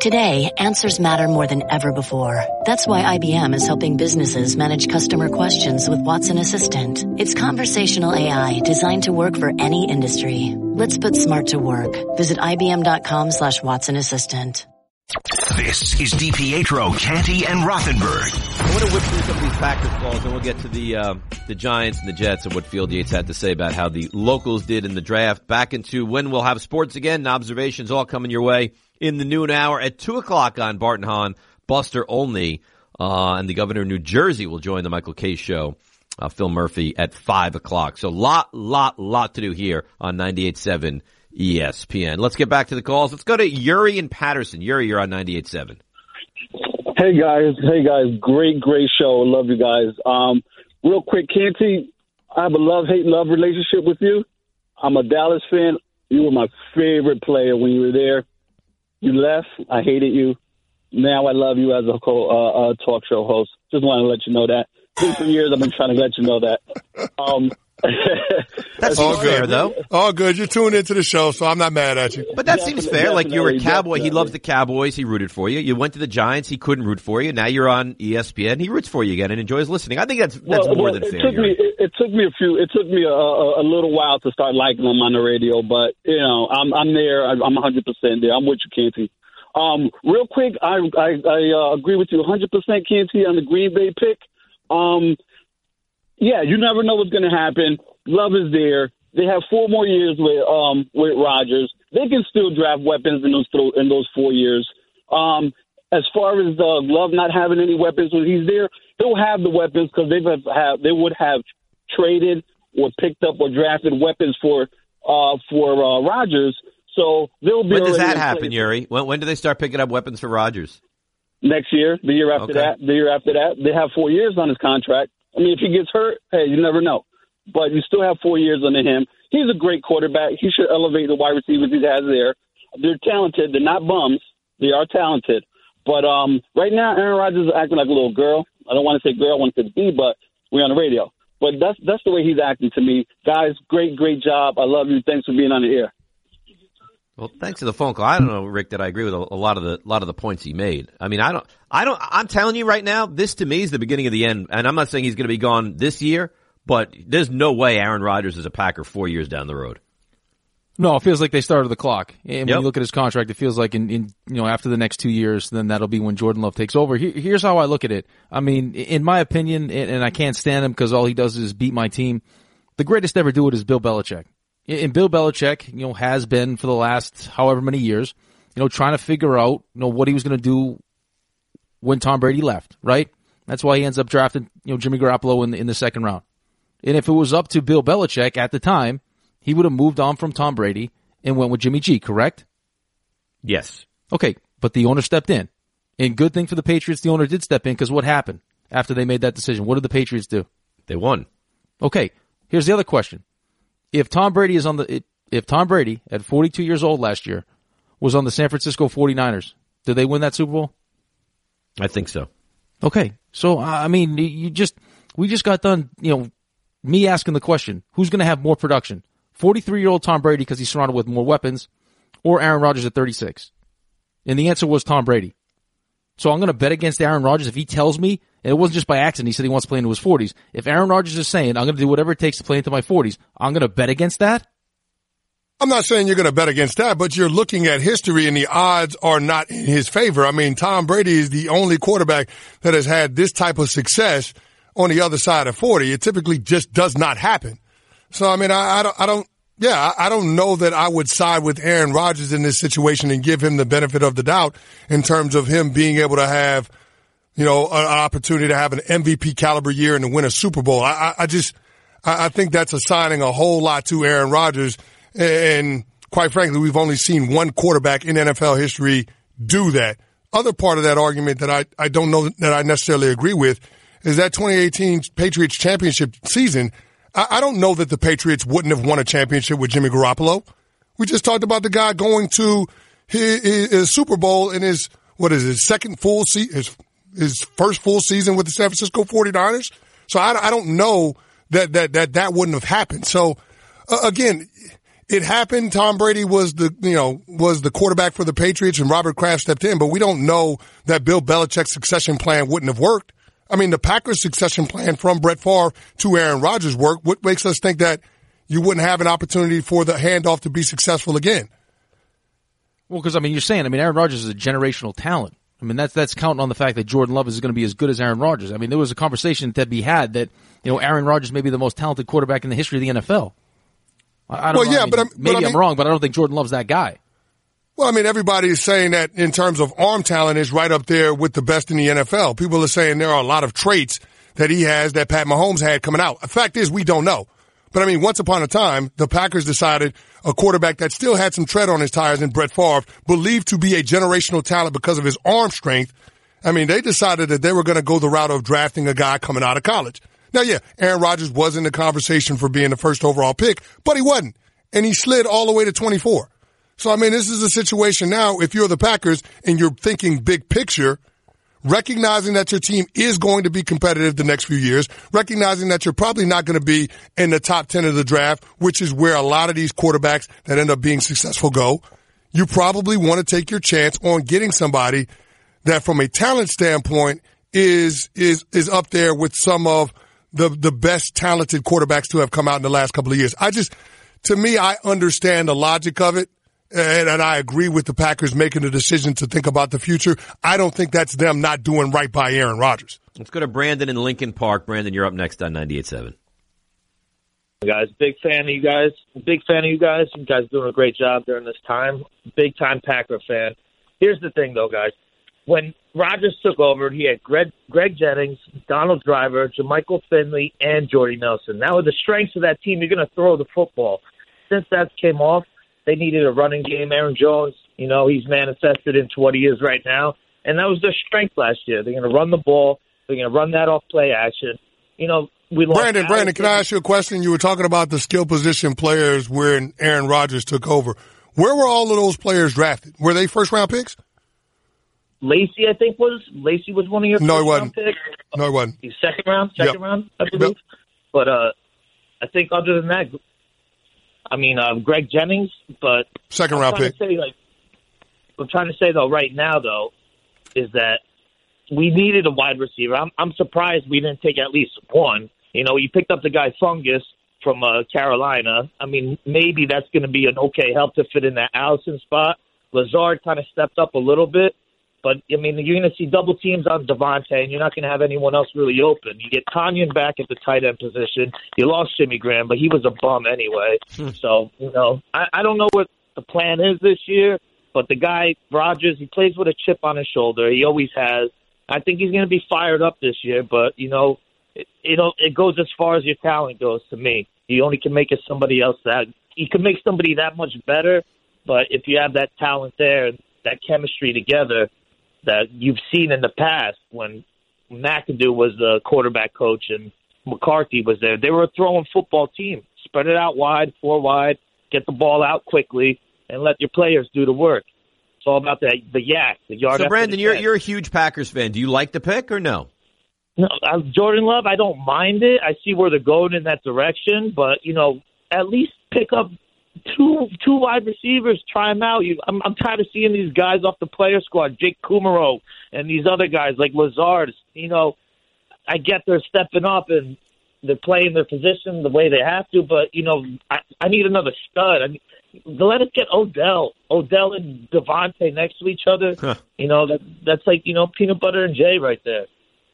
Today, answers matter more than ever before. That's why IBM is helping businesses manage customer questions with Watson Assistant. It's conversational AI designed to work for any industry. Let's put smart to work. Visit IBM.com/Watson Assistant. This is DiPietro, Canty, and Rothenberg. I want to whip through some of these Packers calls, and we'll get to the Giants and the Jets and what Field Yates had to say about how the locals did in the draft. Back into when we'll have sports again and observations all coming your way in the noon hour at 2 o'clock on Bart and Hahn, Buster Olney, and the governor of New Jersey will join the Michael Kay show, Phil Murphy, at 5 o'clock. So lot to do here on 98.7 ESPN. Let's get back to the calls. Let's go to Yuri in Patterson. Yuri, you're on 98.7. Hey guys. Great show. Love you guys. Real quick, Canty, I have a love relationship with you. I'm a Dallas fan. You were my favorite player when you were there. You left. I hated you. Now I love you as a talk show host. Just want to let you know that. For years I've been trying to let you know that. That's all fair, though. All good. You're tuned into the show, so I'm not mad at you. But that seems fair. Like, you were a Cowboy. He loves the Cowboys. He rooted for you. You went to the Giants. He couldn't root for you. Now you're on ESPN. He roots for you again and enjoys listening. I think that's more than fair. It took me a little while to start liking him on the radio, but I'm there. I'm 100% there. I'm with you, Canty. Real quick, I agree with you 100%, Canty, on the Green Bay pick. Yeah, you never know what's going to happen. Love is there. They have 4 more years with Rodgers. They can still draft weapons in those 4 years. As far as Love not having any weapons when he's there, he'll have the weapons because they would have traded or picked up or drafted weapons for Rodgers. So they'll be. When does that happen, Yuri? When do they start picking up weapons for Rodgers? Next year, the year after that, the year after that. They have 4 years on his contract. I mean, if he gets hurt, hey, you never know. But you still have 4 years under him. He's a great quarterback. He should elevate the wide receivers he has there. They're talented. They're not bums. They are talented. But right now, Aaron Rodgers is acting like a little girl. I don't want to say girl, I want to say B, but we're on the radio. But that's the way he's acting to me. Guys, great job. I love you. Thanks for being on the air. Well, thanks for the phone call. I don't know, Rick, that I agree with a lot of the points he made. I mean, I'm telling you right now, this to me is the beginning of the end. And I'm not saying he's going to be gone this year, but there's no way Aaron Rodgers is a Packer 4 years down the road. No, it feels like they started the clock. And when you look at his contract, it feels like in after the next 2 years, then that'll be when Jordan Love takes over. Here's how I look at it. I mean, in my opinion, and I can't stand him because all he does is beat my team, the greatest to ever do it is Bill Belichick. And Bill Belichick, has been for the last however many years, trying to figure out, what he was going to do when Tom Brady left, right? That's why he ends up drafting, Jimmy Garoppolo in the second round. And if it was up to Bill Belichick at the time, he would have moved on from Tom Brady and went with Jimmy G, correct? Yes. Okay, but the owner stepped in. And good thing for the Patriots, the owner did step in, because what happened after they made that decision? What did the Patriots do? They won. Okay, here's the other question. If Tom Brady at 42 years old last year was on the San Francisco 49ers, did they win that Super Bowl? I think so. Okay. So, I mean, we just got done, me asking the question, who's going to have more production? 43-year-old Tom Brady because he's surrounded with more weapons, or Aaron Rodgers at 36? And the answer was Tom Brady. So I'm going to bet against Aaron Rodgers if he tells me, and it wasn't just by accident, he said he wants to play into his 40s. If Aaron Rodgers is saying, I'm going to do whatever it takes to play into my 40s, I'm going to bet against that? I'm not saying you're going to bet against that, but you're looking at history and the odds are not in his favor. I mean, Tom Brady is the only quarterback that has had this type of success on the other side of 40. It typically just does not happen. So, I mean, I don't know that I would side with Aaron Rodgers in this situation and give him the benefit of the doubt in terms of him being able to have, an opportunity to have an MVP caliber year and to win a Super Bowl. I think that's assigning a whole lot to Aaron Rodgers. And quite frankly, we've only seen one quarterback in NFL history do that. Other part of that argument that I don't know that I necessarily agree with is that 2018 Patriots championship season. I don't know that the Patriots wouldn't have won a championship with Jimmy Garoppolo. We just talked about the guy going to his Super Bowl in his second full season, his first full season with the San Francisco 49ers. So I don't know that wouldn't have happened. So again, it happened. Tom Brady was the quarterback for the Patriots and Robert Kraft stepped in, but we don't know that Bill Belichick's succession plan wouldn't have worked. I mean, the Packers' succession plan from Brett Favre to Aaron Rodgers worked. What makes us think that you wouldn't have an opportunity for the handoff to be successful again? Well, because, you're saying, Aaron Rodgers is a generational talent. That's counting on the fact that Jordan Love is going to be as good as Aaron Rodgers. There was a conversation to be had that, Aaron Rodgers may be the most talented quarterback in the history of the NFL. I don't know. Maybe I'm wrong, but I don't think Jordan Love's that guy. Well, everybody is saying that in terms of arm talent is right up there with the best in the NFL. People are saying there are a lot of traits that he has that Pat Mahomes had coming out. The fact is we don't know. But once upon a time, the Packers decided a quarterback that still had some tread on his tires in Brett Favre, believed to be a generational talent because of his arm strength. They decided that they were going to go the route of drafting a guy coming out of college. Now, yeah, Aaron Rodgers was in the conversation for being the first overall pick, but he wasn't. And he slid all the way to 24. So, this is a situation now, if you're the Packers and you're thinking big picture, recognizing that your team is going to be competitive the next few years, recognizing that you're probably not going to be in the top 10 of the draft, which is where a lot of these quarterbacks that end up being successful go, you probably want to take your chance on getting somebody that from a talent standpoint is up there with some of the best talented quarterbacks to have come out in the last couple of years. To me, I understand the logic of it. And I agree with the Packers making the decision to think about the future. I don't think that's them not doing right by Aaron Rodgers. Let's go to Brandon in Lincoln Park. Brandon, you're up next on 98.7. Guys, big fan of you guys. You guys doing a great job during this time. Big time Packer fan. Here's the thing, though, guys. When Rodgers took over, he had Greg Jennings, Donald Driver, JaMychal Finley, and Jordy Nelson. That was the strengths of that team. You're going to throw the football. Since that came off, they needed a running game. Aaron Jones, he's manifested into what he is right now. And that was their strength last year. They're going to run the ball. They're going to run that off play action. We lost. Brandon, can I ask you a question? You were talking about the skill position players when Aaron Rodgers took over. Where were all of those players drafted? Were they first-round picks? Lacey, I think Lacey was one of your first-round picks. No, he wasn't. He's second round, I believe. Yep. But I think other than that, Greg Jennings, but second round pick. I'm trying to say though, right now though, is that we needed a wide receiver. I'm surprised we didn't take at least one. You picked up the guy Fungus from Carolina. Maybe that's going to be an okay help to fit in that Allison spot. Lazard kind of stepped up a little bit, but you're going to see double teams on Devontae, and you're not going to have anyone else really open. You get Tanyan back at the tight end position. You lost Jimmy Graham, but he was a bum anyway. So, I don't know what the plan is this year, but the guy, Rodgers, he plays with a chip on his shoulder. He always has. I think he's going to be fired up this year, but, it goes as far as your talent goes to me. You only can make it somebody else you can make somebody that much better, but if you have that talent there, that chemistry together, that you've seen in the past when McAdoo was the quarterback coach and McCarthy was there. They were a throwing football team. Spread it out wide, 4 wide, get the ball out quickly, and let your players do the work. It's all about the yard. So, Brandon, you're a huge Packers fan. Do you like the pick or no? No, Jordan Love, I don't mind it. I see where they're going in that direction, but, at least pick up two wide receivers, try them out. I'm tired of seeing these guys off the player squad, Jake Kumaro and these other guys like Lazard. I get they're stepping up and they're playing their position the way they have to, but, I need another stud. Let us get Odell and Devontae next to each other. Huh. That's like, peanut butter and Jay right there.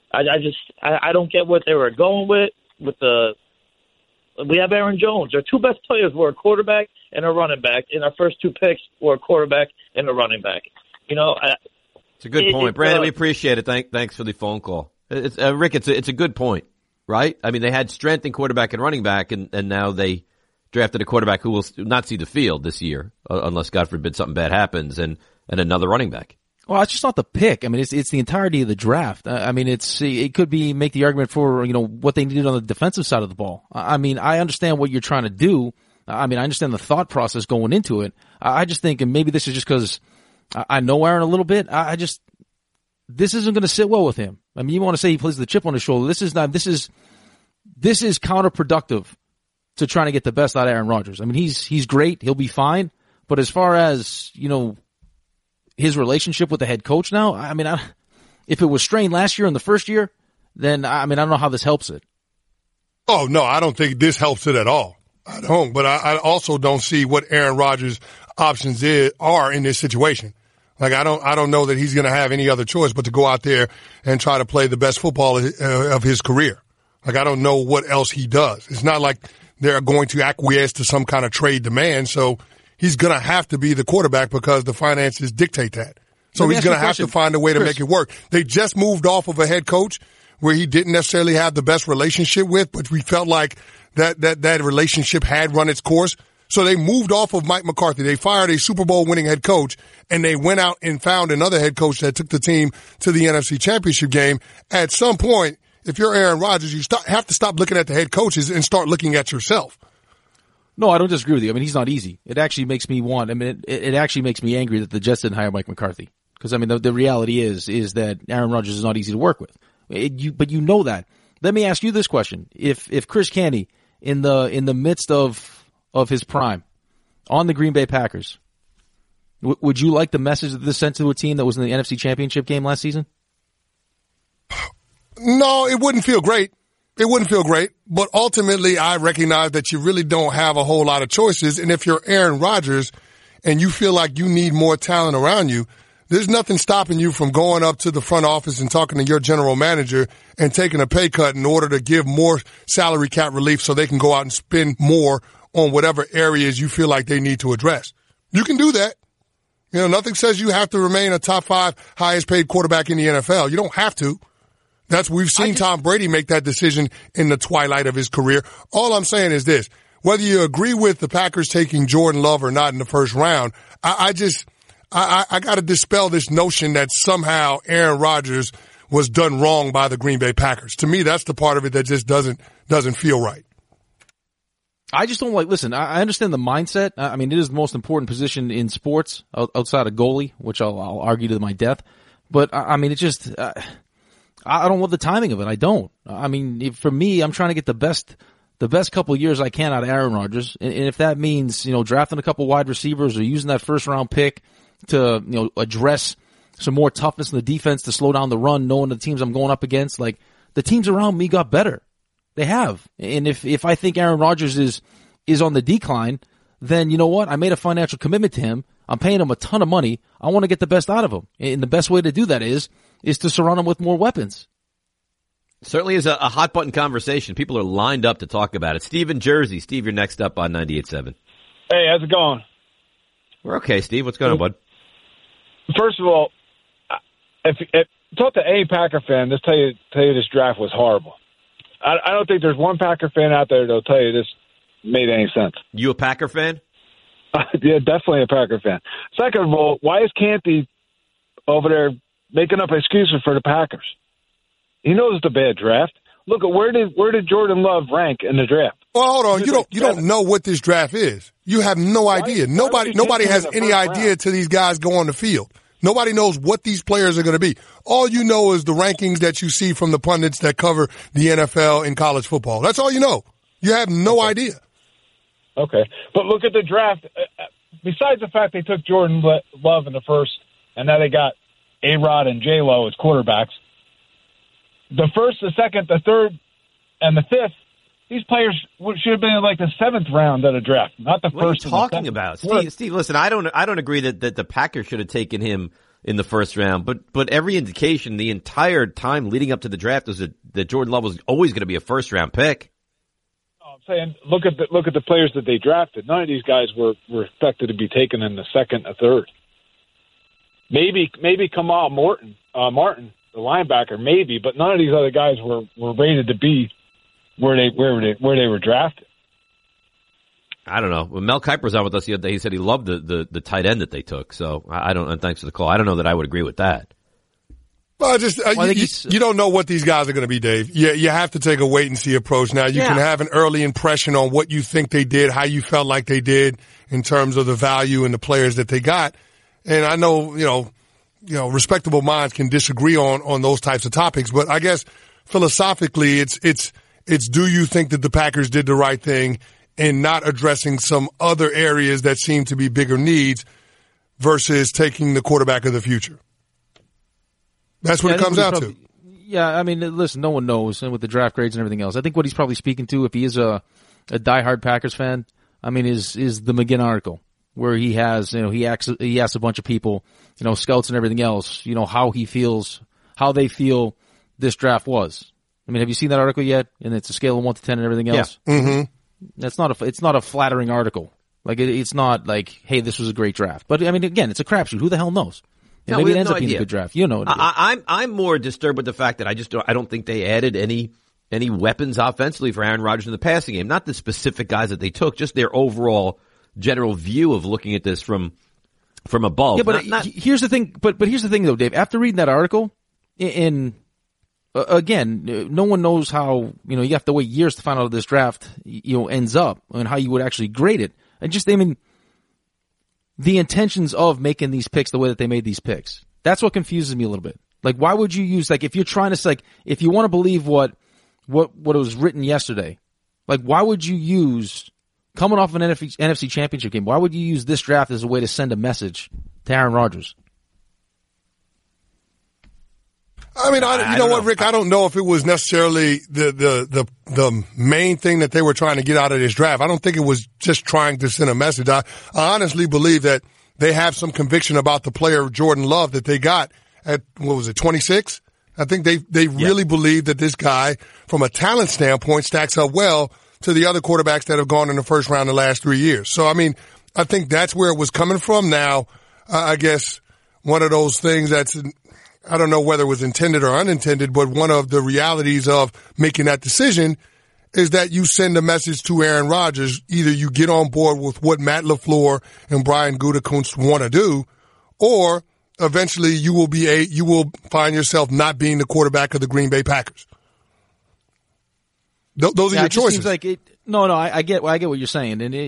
I don't get what they were going with the. We have Aaron Jones. Our two best players were a quarterback and a running back. And our first 2 picks were a quarterback and a running back. It's a good point, Brandon. We appreciate it. Thanks for the phone call. Rick, it's a good point, right? They had strength in quarterback and running back, and now they drafted a quarterback who will not see the field this year, unless God forbid something bad happens, and another running back. Well, it's just not the pick. It's the entirety of the draft. It could be make the argument for, what they needed on the defensive side of the ball. I understand what you're trying to do. I understand the thought process going into it. I just think, and maybe this is just because I know Aaron a little bit. This isn't going to sit well with him. You want to say he plays with the chip on his shoulder. This is counterproductive to trying to get the best out of Aaron Rodgers. I mean, he's great. He'll be fine. But as far as, his relationship with the head coach now, I mean, if it was strained last year in the first year, then, I don't know how this helps it. Oh, no, I don't think this helps it at all. I don't. But I also don't see what Aaron Rodgers' options are in this situation. Like, I don't know that he's going to have any other choice but to go out there and try to play the best football of his career. Like, I don't know what else he does. It's not like they're going to acquiesce to some kind of trade demand. So he's going to have to be the quarterback because the finances dictate that. So he's going to have to find a way to make it work. They just moved off of a head coach where he didn't necessarily have the best relationship with, but we felt like that relationship had run its course. So they moved off of Mike McCarthy. They fired a Super Bowl winning head coach, and they went out and found another head coach that took the team to the NFC Championship game. At some point, if you're Aaron Rodgers, you have to stop looking at the head coaches and start looking at yourself. No, I don't disagree with you. I mean, he's not easy. It actually makes me it actually makes me angry that the Jets didn't hire Mike McCarthy. Because, I mean, the reality is that Aaron Rodgers is not easy to work with. But you know that. Let me ask you this question. If Chris Canty, in the midst of his prime on the Green Bay Packers, would you like the message that this sent to a team that was in the NFC Championship game last season? No, it wouldn't feel great. It wouldn't feel great. But ultimately, I recognize that you really don't have a whole lot of choices. And if you're Aaron Rodgers and you feel like you need more talent around you, there's nothing stopping you from going up to the front office and talking to your general manager and taking a pay cut in order to give more salary cap relief so they can go out and spend more on whatever areas you feel like they need to address. You can do that. Nothing says you have to remain a top 5 highest paid quarterback in the NFL. You don't have to. We've seen Tom Brady make that decision in the twilight of his career. All I'm saying is this. Whether you agree with the Packers taking Jordan Love or not in the first round, I got to dispel this notion that somehow Aaron Rodgers was done wrong by the Green Bay Packers. To me, that's the part of it that just doesn't feel right. I just don't listen, I understand the mindset. I mean, it is the most important position in sports outside of goalie, which I'll argue to my death. But I mean, it's just, I don't love the timing of it. I don't. I mean, for me, I'm trying to get the best couple of years I can out of Aaron Rodgers. And if that means, drafting a couple wide receivers or using that first round pick to, address some more toughness in the defense to slow down the run, knowing the teams I'm going up against, like the teams around me got better. They have. And if I think Aaron Rodgers is on the decline, then you know what? I made a financial commitment to him. I'm paying him a ton of money. I want to get the best out of him. And the best way to do that is to surround him with more weapons. Certainly is a hot button conversation. People are lined up to talk about it. Steve in Jersey. Steve, you're next up on 98.7. Hey, how's it going? We're okay, Steve. What's going on, bud? First of all, if talk to any Packer fan, just tell you this draft was horrible. I don't think there's one Packer fan out there that'll tell you this made any sense. You a Packer fan? Yeah, definitely a Packer fan. Second of all, why is Canty over there making up excuses for the Packers? He knows it's a bad draft. Look at where did Jordan Love rank in the draft? Well, hold on. You don't know what this draft is. You have no idea. Nobody has any idea till these guys go on the field. Nobody knows what these players are going to be. All you know is the rankings that you see from the pundits that cover the NFL and college football. That's all you know. You have no idea. Okay. But look at the draft. Besides the fact they took Jordan Love in the first, and now they got A-Rod and J-Lo as quarterbacks, the first, the second, the third, and the fifth, these players should have been in like the 7th round of the draft, not the first. What are you talking about? Steve, listen, I don't agree that the Packers should have taken him in the first round, but every indication the entire time leading up to the draft was that Jordan Love was always going to be a first round pick. I'm saying look at the players that they drafted. None of these guys were expected to be taken in the second or third. Maybe Kamal Martin, the linebacker, maybe, but none of these other guys were rated to be where they were drafted. I don't know. When Mel Kiper was on with us the other day, he said he loved the tight end that they took. So I don't. And thanks for the call. I don't know that I would agree with that. Well, you don't know what these guys are going to be, Dave. You have to take a wait and see approach. Now you can have an early impression on what you think they did, how you felt like they did in terms of the value and the players that they got. And I know respectable minds can disagree on those types of topics, but I guess philosophically, it's do you think that the Packers did the right thing and not addressing some other areas that seem to be bigger needs versus taking the quarterback of the future. That's what it comes out to. Yeah, I mean, listen, no one knows, and with the draft grades and everything else, I think what he's probably speaking to, if he is a diehard Packers fan, I mean, is the McGinn article where he has, he asks a bunch of people, scouts and everything else, how they feel this draft was. I mean, have you seen that article yet? And it's a scale of 1 to 10 and everything else. Yeah. Mm-hmm. It's not a flattering article. Like it's not like, hey, this was a great draft. But I mean, again, it's a crapshoot. Who the hell knows? No, maybe it ends up being a good draft. I'm more disturbed with the fact that I don't think they added any weapons offensively for Aaron Rodgers in the passing game. Not the specific guys that they took, just their overall general view of looking at this from above. Yeah, but here's the thing. But here's the thing, though, Dave. After reading that article, again, no one knows how. You have to wait years to find out how this draft ends up and how you would actually grade it. And the intentions of making these picks the way that they made these picks. That's what confuses me a little bit. Like, why would you use, if you're trying to, if you want to believe what was written yesterday, why would you use, coming off an NFC Championship game, why would you use this draft as a way to send a message to Aaron Rodgers? I mean, you know what, Rick? I don't know if it was necessarily the main thing that they were trying to get out of this draft. I don't think it was just trying to send a message. I honestly believe that they have some conviction about the player Jordan Love that they got at 26. I think they really believe that this guy, from a talent standpoint, stacks up well to the other quarterbacks that have gone in the first round the last 3 years. So, I mean, I think that's where it was coming from. Now, I guess one of those things I don't know whether it was intended or unintended, but one of the realities of making that decision is that you send a message to Aaron Rodgers. Either you get on board with what Matt LaFleur and Brian Gutekunst want to do, or eventually you will find yourself not being the quarterback of the Green Bay Packers. Those are your choices. Seems like it, no, I get what you're saying, and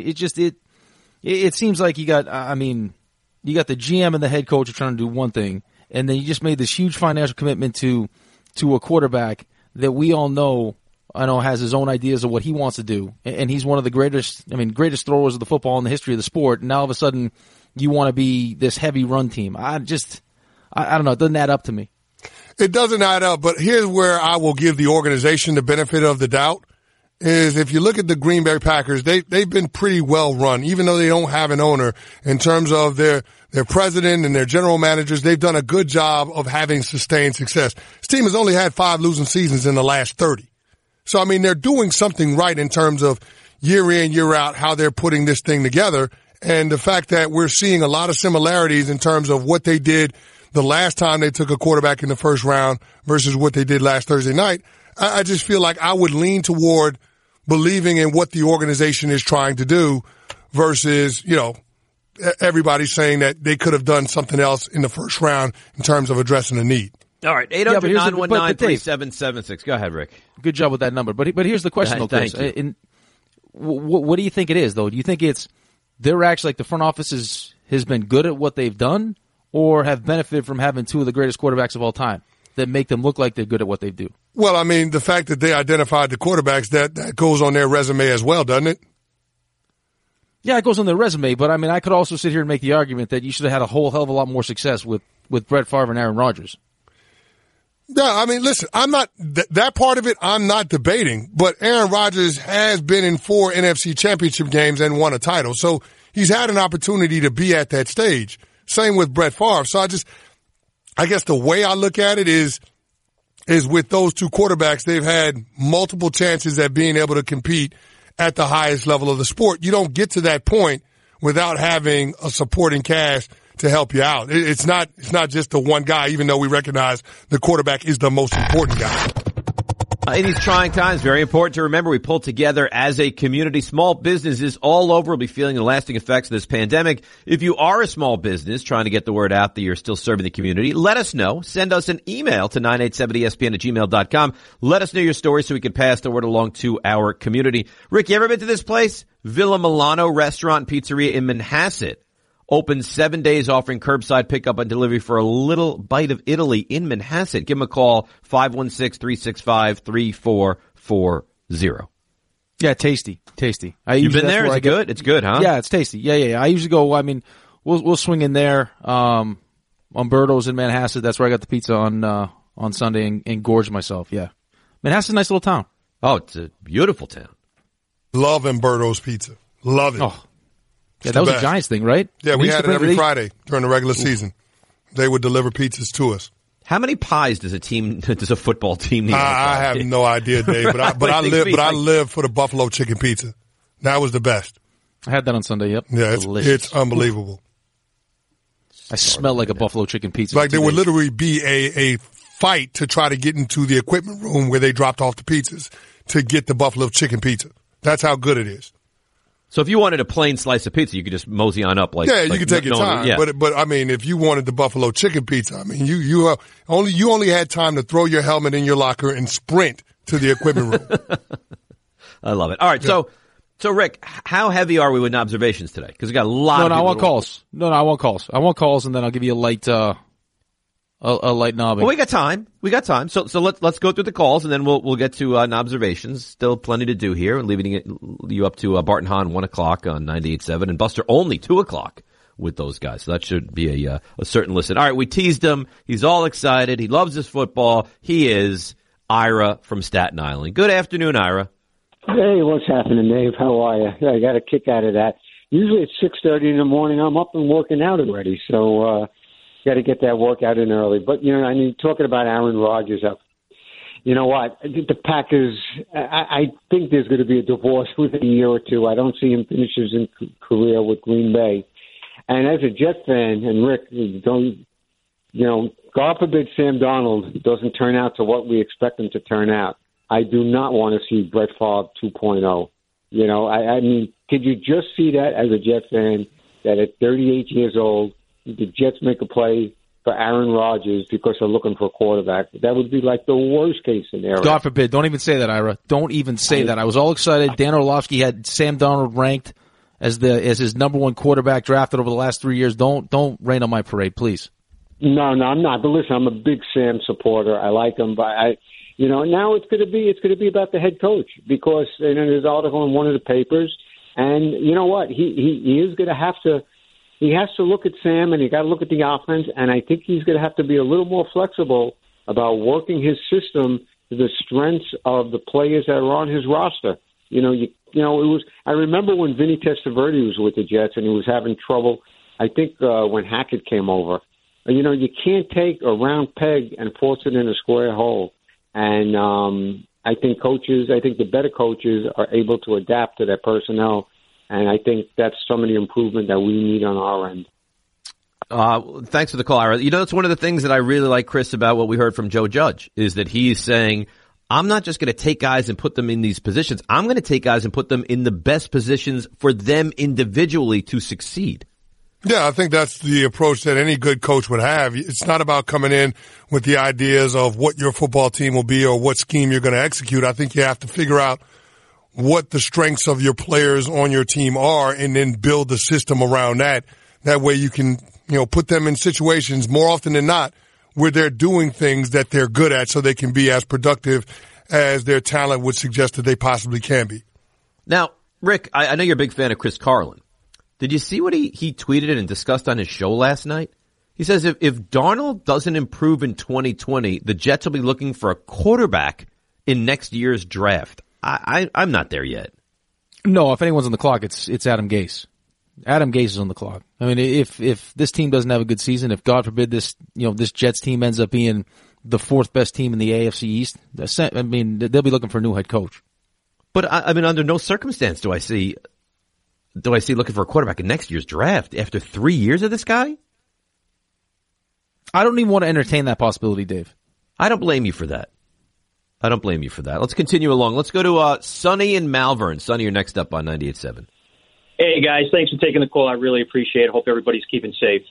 it seems like you got the GM and the head coach are trying to do one thing. And then you just made this huge financial commitment to a quarterback that we all know, has his own ideas of what he wants to do. And he's one of the greatest throwers of the football in the history of the sport. And now all of a sudden you want to be this heavy run team. I don't know. It doesn't add up to me. It doesn't add up, but here's where I will give the organization the benefit of the doubt. Is if you look at the Green Bay Packers, they've been pretty well run, even though they don't have an owner. In terms of their president and their general managers, they've done a good job of having sustained success. This team has only had 5 losing seasons in the last 30. So, I mean, they're doing something right in terms of year in, year out, how they're putting this thing together. And the fact that we're seeing a lot of similarities in terms of what they did the last time they took a quarterback in the first round versus what they did last Thursday night, I just feel like I would lean toward believing in what the organization is trying to do versus, everybody's saying that they could have done something else in the first round in terms of addressing a need. All right, 800-919-3776. Go ahead, Rick. Good job with that number. But here's the question, though, Chris. What do you think it is, though? Do you think they're actually the front office has been good at what they've done, or have benefited from having 2 of the greatest quarterbacks of all time that make them look like they're good at what they do? Well, I mean, the fact that they identified the quarterbacks, that goes on their resume as well, doesn't it? Yeah, it goes on their resume, but I mean, I could also sit here and make the argument that you should have had a whole hell of a lot more success with Brett Favre and Aaron Rodgers. Yeah, I mean, listen, I'm not, that part of it I'm not debating, but Aaron Rodgers has been in 4 NFC Championship games and won a title, so he's had an opportunity to be at that stage. Same with Brett Favre. So I guess the way I look at it is with those 2 quarterbacks, they've had multiple chances at being able to compete at the highest level of the sport. You don't get to that point without having a supporting cast to help you out. It's not just the one guy, even though we recognize the quarterback is the most important guy. In these trying times, very important to remember we pull together as a community. Small businesses all over will be feeling the lasting effects of this pandemic. If you are a small business trying to get the word out that you're still serving the community, let us know. Send us an email to 987ESPN@gmail.com. Let us know your story so we can pass the word along to our community. Rick, you ever been to this place? Villa Milano Restaurant and Pizzeria in Manhasset. Open 7 days offering curbside pickup and delivery for a little bite of Italy in Manhasset. Give them a call, 516-365-3440. Yeah, tasty. You've been there? Is it good? It's good, huh? Yeah, it's tasty. Yeah. I usually go. I mean, we'll swing in there. Umberto's in Manhasset. That's where I got the pizza on Sunday and gorged myself. Yeah, Manhasset's a nice little town. Oh, it's a beautiful town. Love Umberto's pizza. Love it. Oh, yeah, that was a Giants thing, right? Yeah, we had it every Friday during the regular season. They would deliver pizzas to us. How many pies does a football team need? I have no idea, Dave, but I live for the buffalo chicken pizza. That was the best. I had that on Sunday. Yep. Yeah, it's unbelievable. I smell like a buffalo chicken pizza. Like there would literally be a fight to try to get into the equipment room where they dropped off the pizzas to get the buffalo chicken pizza. That's how good it is. So if you wanted a plain slice of pizza, you could just mosey on up. You could take your time. Yeah. But I mean, if you wanted the buffalo chicken pizza, I mean, you only had time to throw your helmet in your locker and sprint to the equipment room. I love it. All right, yeah. So Rick, how heavy are we with observations today? Because we got a lot. No, I want calls. No, I want calls. I want calls, and then I'll give you a light knobbing. Well, we got time. So let's go through the calls, and then we'll get to observations. Still plenty to do here, and leaving you up to Bart and Hahn 1:00 on 98.7, and Buster only 2:00 with those guys. So that should be a certain listen. All right, we teased him. He's all excited. He loves his football. He is Ira from Staten Island. Good afternoon, Ira. Hey, what's happening, Dave? How are you? I got a kick out of that. Usually it's 6:30 in the morning. I'm up and working out already, so got to get that workout in early. But I mean, talking about Aaron Rodgers, you know what? The Packers. I think there's going to be a divorce within a year or two. I don't see him finish his career with Green Bay. And as a Jet fan, and Rick, God forbid Sam Darnold doesn't turn out to what we expect him to turn out. I do not want to see Brett Favre 2.0. I mean, could you just see that as a Jet fan, that at 38 years old, the Jets make a play for Aaron Rodgers because they're looking for a quarterback? That would be like the worst case scenario. God forbid. Don't even say that, Ira. Don't even say that. I was all excited. Dan Orlovsky had Sam Darnold ranked as his number one quarterback drafted over the last 3 years. Don't rain on my parade, please. No, I'm not. But listen, I'm a big Sam supporter. I like him, but now it's going to be about the head coach, because there's an article in one of the papers, and you know what? He is going to have to. He has to look at Sam, and he got to look at the offense, and I think he's going to have to be a little more flexible about working his system to the strengths of the players that are on his roster. It was. I remember when Vinny Testaverde was with the Jets, and he was having trouble. I think when Hackett came over, you can't take a round peg and force it in a square hole. And I think the better coaches are able to adapt to their personnel. And I think that's some of the improvement that we need on our end. Thanks for the call, Ira. That's one of the things that I really like, Chris, about what we heard from Joe Judge, is that he's saying, I'm not just going to take guys and put them in these positions. I'm going to take guys and put them in the best positions for them individually to succeed. Yeah, I think that's the approach that any good coach would have. It's not about coming in with the ideas of what your football team will be or what scheme you're going to execute. I think you have to figure out what the strengths of your players on your team are and then build the system around that. That way you can, put them in situations more often than not where they're doing things that they're good at so they can be as productive as their talent would suggest that they possibly can be. Now, Rick, I know you're a big fan of Chris Carlin. Did you see what he tweeted and discussed on his show last night? He says if Darnold doesn't improve in 2020, the Jets will be looking for a quarterback in next year's draft. I'm not there yet. No, if anyone's on the clock, it's Adam Gase. Adam Gase is on the clock. I mean, if this team doesn't have a good season, if God forbid this Jets team ends up being the fourth best team in the AFC East, I mean, they'll be looking for a new head coach. But I mean, under no circumstance do I see looking for a quarterback in next year's draft after 3 years of this guy? I don't even want to entertain that possibility, Dave. I don't blame you for that. Let's continue along. Let's go to Sonny in Malvern. Sonny, you're next up on 98.7. Hey, guys. Thanks for taking the call. I really appreciate it. Hope everybody's keeping safe.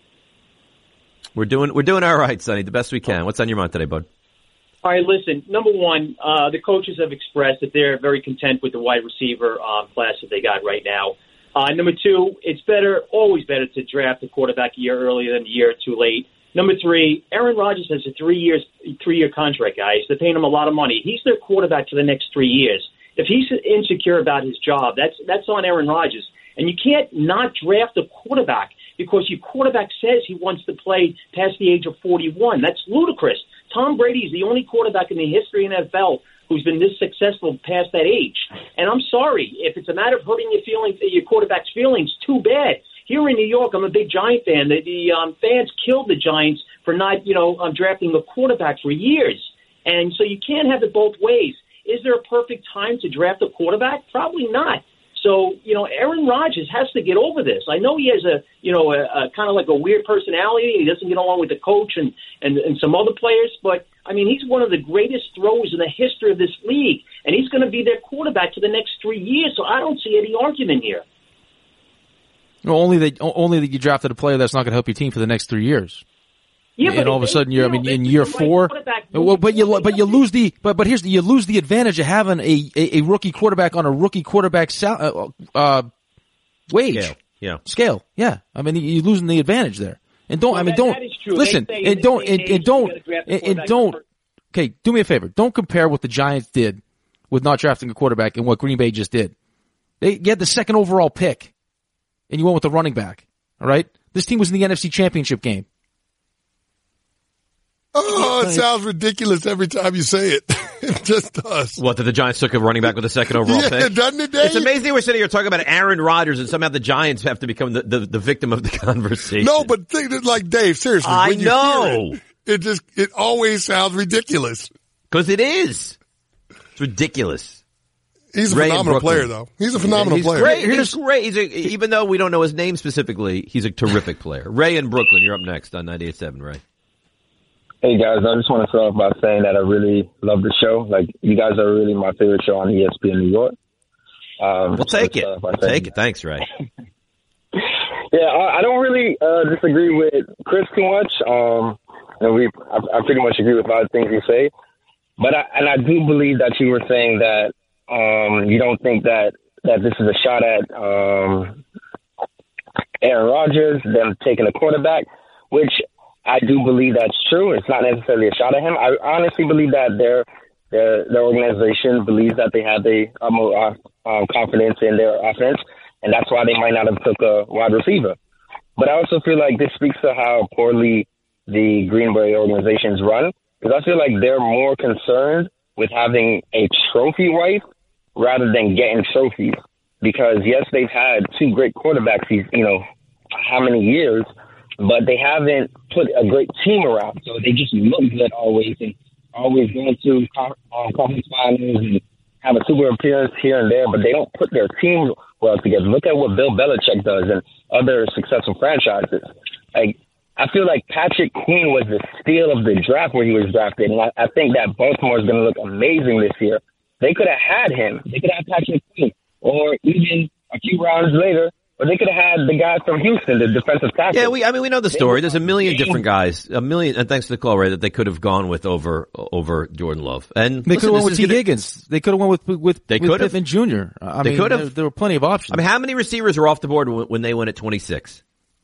We're doing all right, Sonny, the best we can. What's on your mind today, bud? All right, listen, number one, the coaches have expressed that they're very content with the wide receiver class that they got right now. Number two, it's always better to draft a quarterback a year earlier than a year too late. Number three, Aaron Rodgers has a 3-year contract, guys. They're paying him a lot of money. He's their quarterback for the next 3 years. If he's insecure about his job, that's on Aaron Rodgers. And you can't not draft a quarterback because your quarterback says he wants to play past the age of 41. That's ludicrous. Tom Brady is the only quarterback in the history of the NFL who's been this successful past that age. And I'm sorry, if it's a matter of hurting your quarterback's feelings, too bad. Here in New York, I'm a big Giant fan. The fans killed the Giants for not, drafting a quarterback for years. And so you can't have it both ways. Is there a perfect time to draft a quarterback? Probably not. So, Aaron Rodgers has to get over this. I know he has a kind of like a weird personality. He doesn't get along with the coach and some other players. But, I mean, he's one of the greatest throwers in the history of this league. And he's going to be their quarterback for the next 3 years. So I don't see any argument here. No, only that you drafted a player that's not going to help your team for the next 3 years. Yeah, and all of a sudden in year 4, but you lose you lose the advantage of having a rookie quarterback on a rookie quarterback wage scale. Yeah, I mean you're losing the advantage there. And don't listen and don't. Okay, do me a favor. Don't compare what the Giants did with not drafting a quarterback and what Green Bay just did. They had the second overall pick, and you went with the running back. All right, this team was in the NFC Championship game. Oh, it sounds ridiculous every time you say it. It just does. What, that the Giants took a running back with the second overall pick? Doesn't it, Dave? It's amazing we're sitting here talking about Aaron Rodgers and somehow the Giants have to become the victim of the conversation. No, but think like Dave, seriously. I know. It always sounds ridiculous. Because it is. It's ridiculous. He's a phenomenal player, though. He's a phenomenal player. Great. He's great. Even though we don't know his name specifically, he's a terrific player. Ray in Brooklyn, you're up next on 98.7, Ray. Hey, guys, I just want to start off by saying that I really love the show. Like, you guys are really my favorite show on ESPN New York. We'll take it. Take it. Thanks, Ray. Yeah, I don't really disagree with Chris too much. I pretty much agree with a lot of things you say. But I do believe that you were saying that you don't think that this is a shot at Aaron Rodgers, them taking a quarterback, which I do believe that's true. It's not necessarily a shot at him. I honestly believe that their organization believes that they have more confidence in their offense, and that's why they might not have took a wide receiver. But I also feel like this speaks to how poorly the Green Bay organization's run, because I feel like they're more concerned with having a trophy wife rather than getting trophies. Because, yes, they've had two great quarterbacks these, how many years, but they haven't put a great team around. So they just look good always and always going to conference finals and have a super appearance here and there, but they don't put their team well together. Look at what Bill Belichick does and other successful franchises. Like, I feel like Patrick Queen was the steal of the draft where he was drafted, and I think that Baltimore is going to look amazing this year. They could have had him. They could have Patrick Queen, or even a few rounds later, or they could have had the guy from Houston, the defensive tackle. Yeah, we know the story. There's a million different guys, and thanks to the call, Ray, that they could have gone with over Jordan Love. And they could have went with T. Higgins. They could have went with Pittman Jr. They could have. There were plenty of options. I mean, how many receivers are off the board when they went at 26?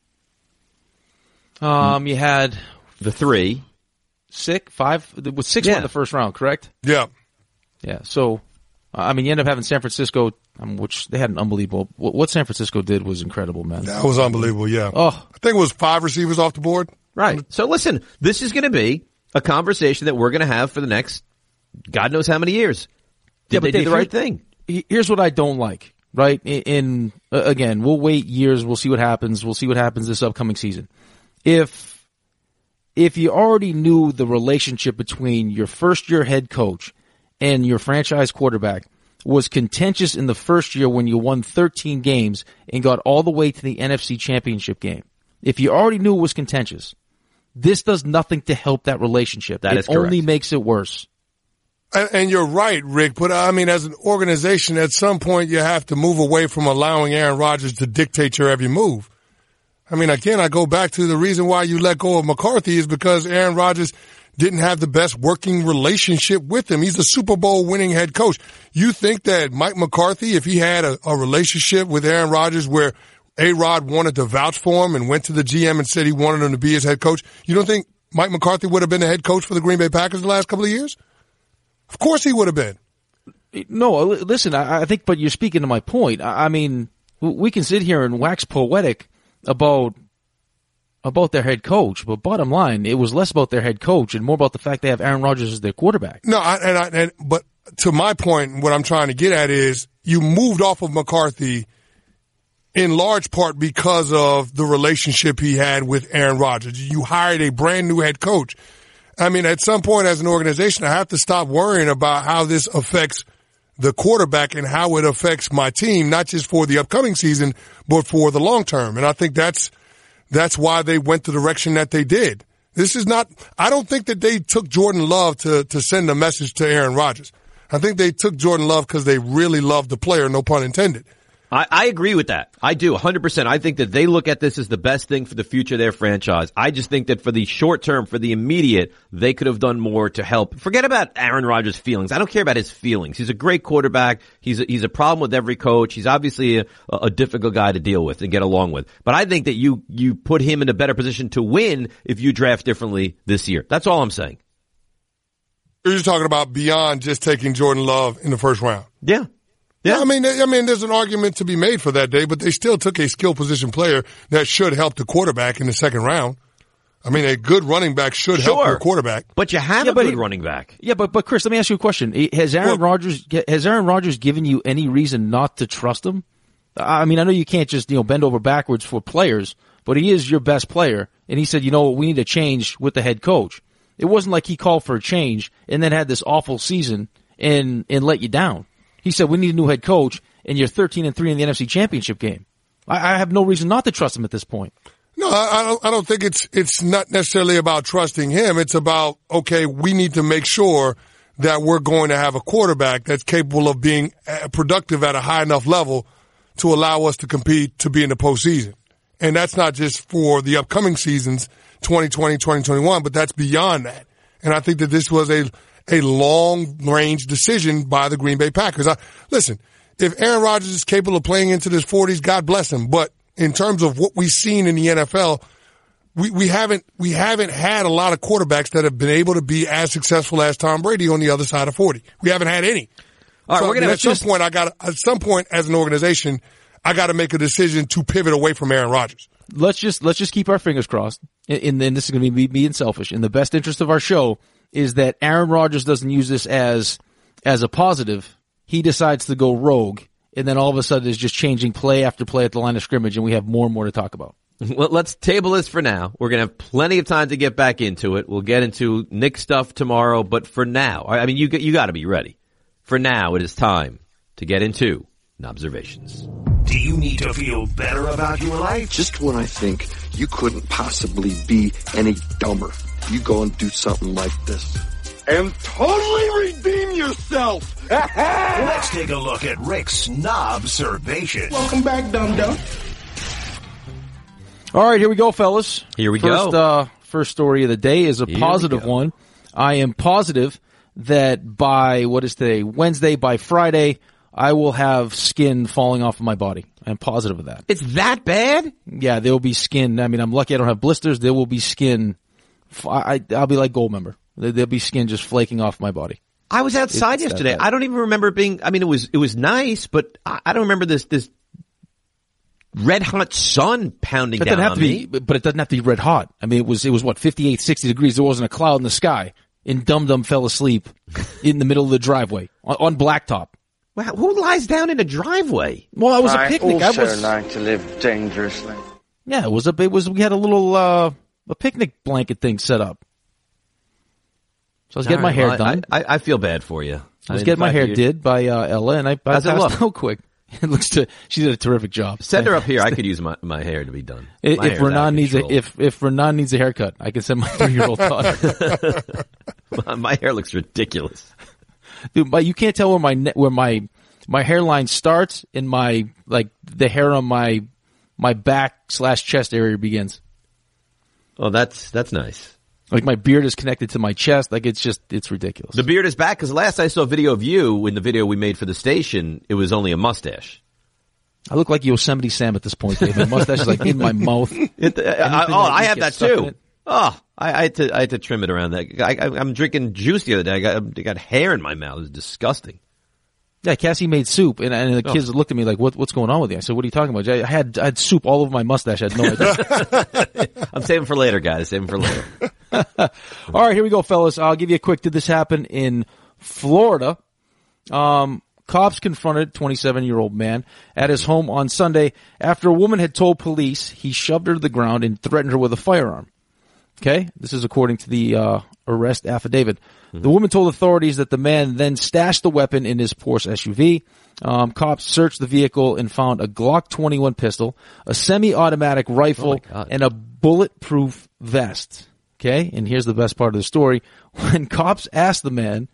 You had the 3, 6, 5. With 6 went in the first round, correct? Yeah. Yeah. So, you end up having San Francisco, which they had an unbelievable. What San Francisco did was incredible, man. That was unbelievable. Yeah. Oh, I think it was 5 receivers off the board. Right. So listen, this is going to be a conversation that we're going to have for the next God knows how many years. Did they do the right thing? Here's what I don't like. Right. Again, we'll wait years. We'll see what happens. We'll see what happens this upcoming season. If you already knew the relationship between your first year head coach and your franchise quarterback was contentious in the first year when you won 13 games and got all the way to the NFC Championship game, if you already knew it was contentious, this does nothing to help that relationship. That is correct. It only makes it worse. And you're right, Rick, but as an organization, at some point you have to move away from allowing Aaron Rodgers to dictate your every move. Again, I go back to the reason why you let go of McCarthy is because Aaron Rodgers didn't have the best working relationship with him. He's a Super Bowl winning head coach. You think that Mike McCarthy, if he had a relationship with Aaron Rodgers where A-Rod wanted to vouch for him and went to the GM and said he wanted him to be his head coach, you don't think Mike McCarthy would have been the head coach for the Green Bay Packers the last couple of years? Of course he would have been. No, listen, I think, but you're speaking to my point. I mean, we can sit here and wax poetic about their head coach, but bottom line, it was less about their head coach and more about the fact they have Aaron Rodgers as their quarterback. No, but to my point, what I'm trying to get at is you moved off of McCarthy in large part because of the relationship he had with Aaron Rodgers. You hired a brand new head coach. I mean, at some point as an organization, I have to stop worrying about how this affects the quarterback and how it affects my team, not just for the upcoming season, but for the long term. And I think that's why they went the direction that they did. I don't think that they took Jordan Love to send a message to Aaron Rodgers. I think they took Jordan Love because they really loved the player, no pun intended. I agree with that. I do, 100%. I think that they look at this as the best thing for the future of their franchise. I just think that for the short term, for the immediate, they could have done more to help. Forget about Aaron Rodgers' feelings. I don't care about his feelings. He's a great quarterback. He's a problem with every coach. He's obviously a difficult guy to deal with and get along with. But I think that you put him in a better position to win if you draft differently this year. That's all I'm saying. You're just talking about beyond just taking Jordan Love in the first round. Yeah. Yeah. I mean, there's an argument to be made for that, Dave, but they still took a skill position player that should help the quarterback in the second round. I mean, a good running back should help your quarterback. But you have a good running back. Yeah, but Chris, let me ask you a question. Has Aaron Rodgers given you any reason not to trust him? I mean, I know you can't just, bend over backwards for players, but he is your best player. And he said, we need a change with the head coach. It wasn't like he called for a change and then had this awful season and let you down. He said, we need a new head coach, and you're 13-3 in the NFC Championship game. I have no reason not to trust him at this point. No, I don't think it's not necessarily about trusting him. It's about, okay, we need to make sure that we're going to have a quarterback that's capable of being productive at a high enough level to allow us to compete to be in the postseason. And that's not just for the upcoming seasons, 2020, 2021, but that's beyond that. And I think that this was a long-range decision by the Green Bay Packers. Listen, if Aaron Rodgers is capable of playing into his 40s, God bless him. But in terms of what we've seen in the NFL, we haven't had a lot of quarterbacks that have been able to be as successful as Tom Brady on the other side of 40. We haven't had any. All right, we're gonna at some point as an organization, I got to make a decision to pivot away from Aaron Rodgers. Let's just keep our fingers crossed. And then this is going to be me being selfish. In the best interest of our show is that Aaron Rodgers doesn't use this as a positive. He decides to go rogue, and then all of a sudden is just changing play after play at the line of scrimmage, and we have more and more to talk about. Well, let's table this for now. We're going to have plenty of time to get back into it. We'll get into Nick stuff tomorrow, but for now, I mean, you got to be ready. For now, it is time to get into Observations. Do you need to feel better about your life? Just when I think you couldn't possibly be any dumber, you go and do something like this. And totally redeem yourself! Let's take a look at Rick's Knobservations. Welcome back, dum-dum. All right, here we go, fellas. Here we go. First story of the day is a positive one. I am positive that by, what is today, Wednesday, by Friday, I will have skin falling off of my body. I'm positive of that. It's that bad? Yeah, there will be skin. I mean, I'm lucky I don't have blisters. There will be skin. I'll be like Goldmember. There'll be skin just flaking off my body. I was outside yesterday. I don't even remember being, I mean, it was nice, but I don't remember this red hot sun pounding down on me. But it doesn't have to be red hot. I mean, it was what, 58, 60 degrees. There wasn't a cloud in the sky. And Dum-Dum fell asleep in the middle of the driveway on blacktop. Wow, who lies down in a driveway? Well, it was a picnic. I also like to live dangerously. Yeah, we had a little, a picnic blanket thing set up. So I was getting my hair done. I feel bad for you. I was getting my hair did by, Ella, and I passed out quick. It looks she did a terrific job. Send her up here. I could use my hair to be done. If Renan needs a haircut, I can send my 3-year-old daughter. My hair looks ridiculous. Dude, but you can't tell where my hairline starts and the hair on my back/chest area begins. Oh, that's nice. Like my beard is connected to my chest. Like it's ridiculous. The beard is back because last I saw a video of you in the video we made for the station, it was only a mustache. I look like Yosemite Sam at this point, Dave. My mustache is like in my mouth. I have that too. Oh, I had to trim it around that. I'm drinking juice the other day. I got hair in my mouth. It was disgusting. Yeah, Cassie made soup, and the kids looked at me like, "What's going on with you?" I said, "What are you talking about?" I had soup all over my mustache. I had no idea. I'm saving for later, guys. Saving for later. All right, here we go, fellas. I'll give you a quick. Did this happen in Florida? Cops confronted 27-year-old man at his home on Sunday after a woman had told police he shoved her to the ground and threatened her with a firearm. Okay, this is according to the arrest affidavit. The woman told authorities that the man then stashed the weapon in his Porsche SUV. Cops searched the vehicle and found a Glock 21 pistol, a semi-automatic rifle, and a bulletproof vest. Okay, and here's the best part of the story. When cops asked the man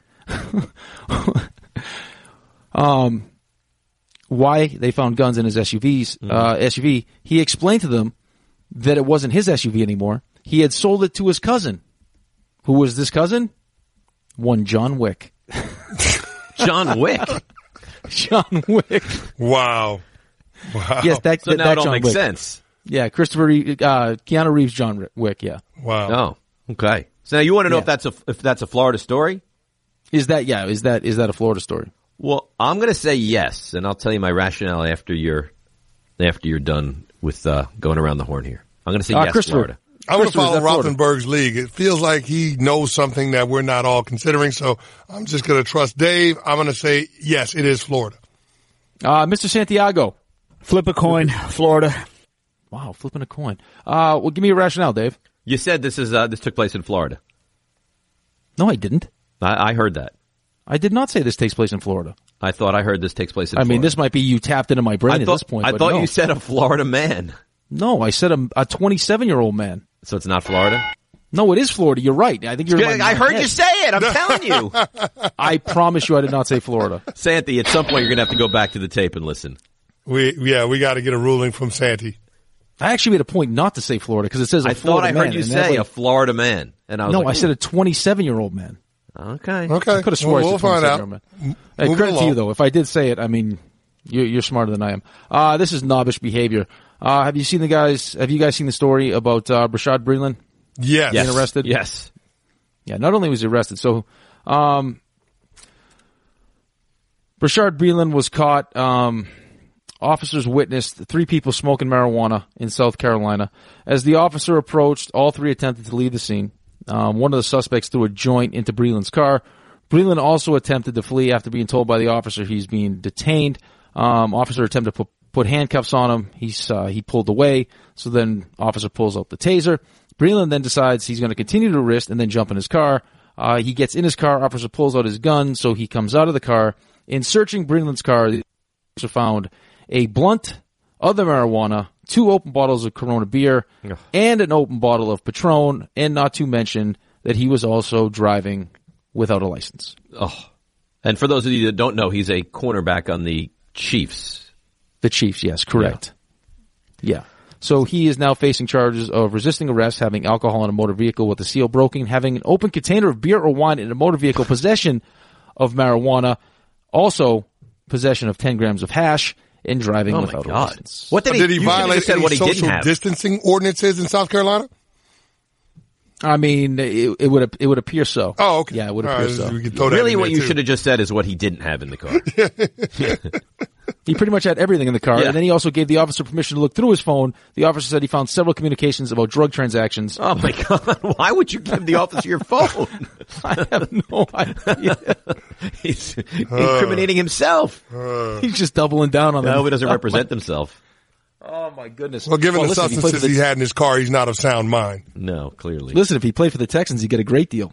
why they found guns in his SUV, he explained to them that it wasn't his SUV anymore. He had sold it to his cousin. Who was this cousin? One John Wick. John Wick? John Wick. Wow. Yes, that so now that it all John makes Wick. sense. Yeah, Keanu Reeves, John Wick. Yeah. Wow. Oh, okay. So now you want to know if that's a Florida story? Is that a Florida story? Well, I'm going to say yes, and I'll tell you my rationale after you're done with going around the horn here. I'm going to say yes, Florida. I'm going to follow Rothenberg's league. It feels like he knows something that we're not all considering, so I'm just going to trust Dave. I'm going to say yes, it is Florida. Mr. Santiago. Flip a coin, Florida. Wow, flipping a coin. Well, give me a rationale, Dave. You said this took place in Florida. No, I didn't. I heard that. I did not say this takes place in Florida. I thought I heard this takes place in Florida. I mean, this might be you tapped into my brain at this point. I thought you said a Florida man. No, I said a 27-year-old man. So it's not Florida? No, it is Florida. You're right. I think you're. I heard you say it. I'm telling you. I promise you, I did not say Florida. Santi, at some point you're going to have to go back to the tape and listen. We got to get a ruling from Santi. I actually made a point not to say Florida because it says a Florida man. I thought I heard you say a Florida man, and I was I said a 27-year-old man. Okay. I could have sworn I said 27-year-old man. Hey, credit to you though. If I did say it, I mean, you're smarter than I am. This is knobbish behavior. Have you guys seen the story about Bashaud Breeland? Yes. Being arrested? Yes. Yeah, not only was he arrested, so Bashaud Breeland was caught. Officers witnessed 3 people smoking marijuana in South Carolina. As the officer approached, all 3 attempted to leave the scene. One of the suspects threw a joint into Breeland's car. Breeland also attempted to flee after being told by the officer he's being detained. Officer attempted to put handcuffs on him. He pulled away. So then officer pulls out the taser. Breeland then decides he's going to continue to resist and then jump in his car. He gets in his car. Officer pulls out his gun. So he comes out of the car. In searching Breeland's car, the officer found a blunt, other marijuana, 2 open bottles of Corona beer, and an open bottle of Patron, and not to mention that he was also driving without a license. Oh. And for those of you that don't know, he's a cornerback on the Chiefs. The Chiefs, yes, correct. Yeah. So he is now facing charges of resisting arrest, having alcohol in a motor vehicle with the seal broken, having an open container of beer or wine in a motor vehicle, possession of marijuana, also possession of 10 grams of hash, and driving without a license. What did he violate any social distancing ordinances in South Carolina? I mean, it would appear so. Oh, okay. Yeah, it would appear so. Really, what you should have just said is what he didn't have in the car. He pretty much had everything in the car, and then he also gave the officer permission to look through his phone. The officer said he found several communications about drug transactions. Oh my God! Why would you give the officer your phone? I have no idea. He's incriminating himself. He's just doubling down on that. No, he doesn't represent himself. Oh my goodness! Well, given the substances he had in his car, he's not of sound mind. No, clearly. Listen, if he played for the Texans, he'd get a great deal.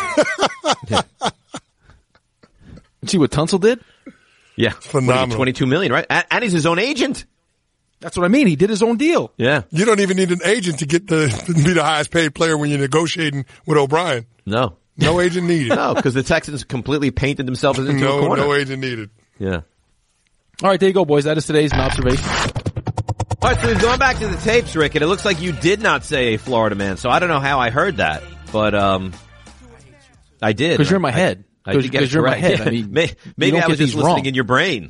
See what Tunsil did? Yeah, phenomenal. $22 million, right? And he's his own agent. That's what I mean. He did his own deal. Yeah. You don't even need an agent to get to be the highest paid player when you're negotiating with O'Brien. No. No agent needed. No, because the Texans completely painted themselves into a corner. No agent needed. Yeah. All right, there you go, boys. That is today's observation. All right, so we've gone back to the tapes, Rick, and it looks like you did not say a Florida man. So I don't know how I heard that, but I did. Because you're in my head. Because you're in my head. I mean, maybe I was just listening in your brain.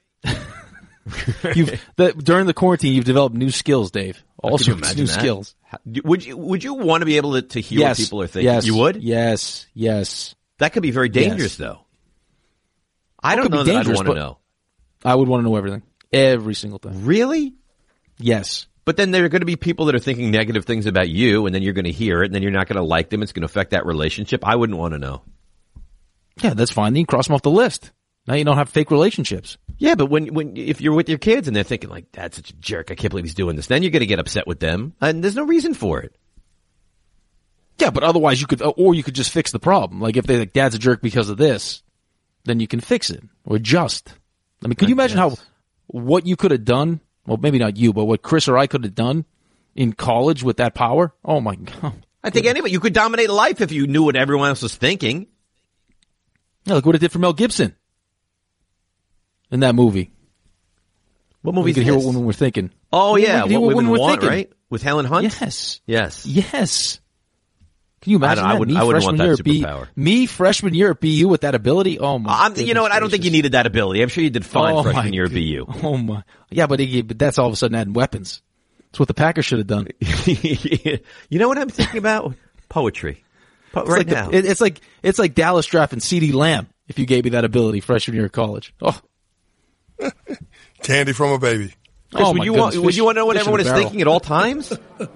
During the quarantine, you've developed new skills, Dave. All sorts of new skills. Would you want to be able to hear what people are thinking? Yes. You would? Yes. That could be very dangerous, though. I don't know that I'd want to know. I would want to know everything. Every single thing. Really? Yes. But then there are going to be people that are thinking negative things about you, and then you're going to hear it, and then you're not going to like them. It's going to affect that relationship. I wouldn't want to know. Yeah, that's fine. Then you cross them off the list. Now you don't have fake relationships. Yeah, but if you're with your kids and they're thinking like, Dad's such a jerk, I can't believe he's doing this, then you're going to get upset with them, and there's no reason for it. Yeah, but otherwise you could just fix the problem. Like if they're like, Dad's a jerk because of this, then you can fix it or adjust. I mean, could you imagine what you could have done? Well, maybe not you, but what Chris or I could have done in college with that power? Oh my God. I think anybody, you could dominate life if you knew what everyone else was thinking. Yeah, look what it did for Mel Gibson in that movie. What movie? You could hear what women were thinking. Oh yeah, what women want, right? With Helen Hunt? Yes. Yes. Can you imagine I wouldn't want that superpower. Me freshman year at BU with that ability? Oh my! You know what? I don't think you needed that ability. I'm sure you did fine freshman year at BU. Oh my! Yeah, but that's all of a sudden adding weapons. That's what the Packers should have done. You know what I'm thinking about? Poetry. Now. It's like Dallas drafting CeeDee Lamb if you gave me that ability freshman year of college. Oh. Candy from a baby. Chris, would you want to know what everyone is thinking at all times?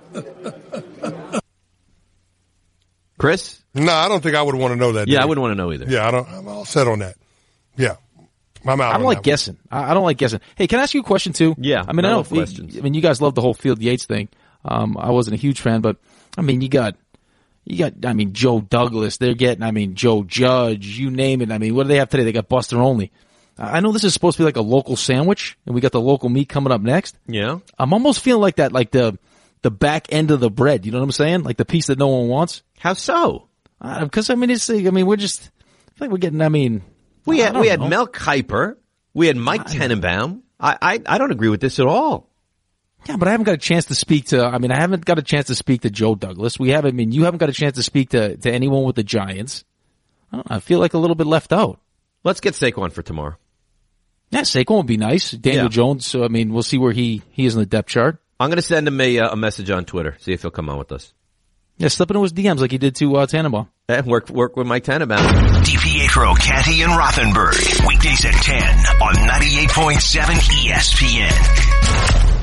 Chris? No, I don't think I would want to know that. Yeah, I wouldn't want to know either. Yeah, I'm all set on that. Yeah. I'm out. I don't like guessing. I don't like guessing. Hey, can I ask you a question too? Yeah. I mean, I love questions. You guys love the whole Field Yates thing. I wasn't a huge fan, but I mean, you got, Joe Douglas. They're getting, Joe Judge, you name it. I mean, what do they have today? They got Buster Olney. I know this is supposed to be like a local sandwich, and we got the local meat coming up next. Yeah. I'm almost feeling like that, like the back end of the bread. You know what I'm saying? Like the piece that no one wants. How so? Because we're just, I think we're getting. We had Mel Kiper. We had Mike Tenenbaum. I don't agree with this at all. Yeah, but I haven't got a chance to speak to. I haven't got a chance to speak to Joe Douglas. You haven't got a chance to speak to anyone with the Giants. I feel like a little bit left out. Let's get Saquon for tomorrow. Yeah, Saquon would be nice. Daniel Jones. So we'll see where he is in the depth chart. I'm going to send him a message on Twitter. See if he'll come on with us. Yeah, slip into his DMs like he did to Tannenbaum. And work with Mike Tannenbaum. DiPietro, Canty, and Rothenberg. Weekdays at 10 on 98.7 ESPN.